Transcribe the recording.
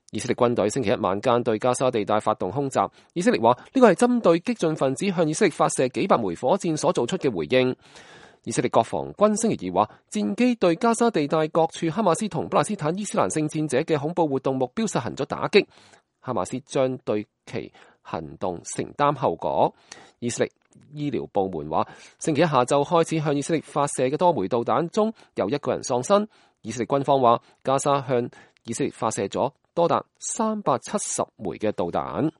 以色列軍隊星期一晚間對加沙地帶發動空襲，以色列話呢個係針對激進分子向以色列發射幾百枚火箭所做出嘅回應。以色列國防軍星期二話，戰機對加沙地帶各處哈馬斯同巴勒斯坦伊斯蘭聖戰者嘅恐怖活動目標實行咗打擊，哈馬斯將對其行動承擔後果。以色列醫療部門話，星期一下晝開始向以色列發射嘅多枚導彈中，有1個人喪生。以色列軍方話，加沙向以色列發射咗多達370枚嘅導彈。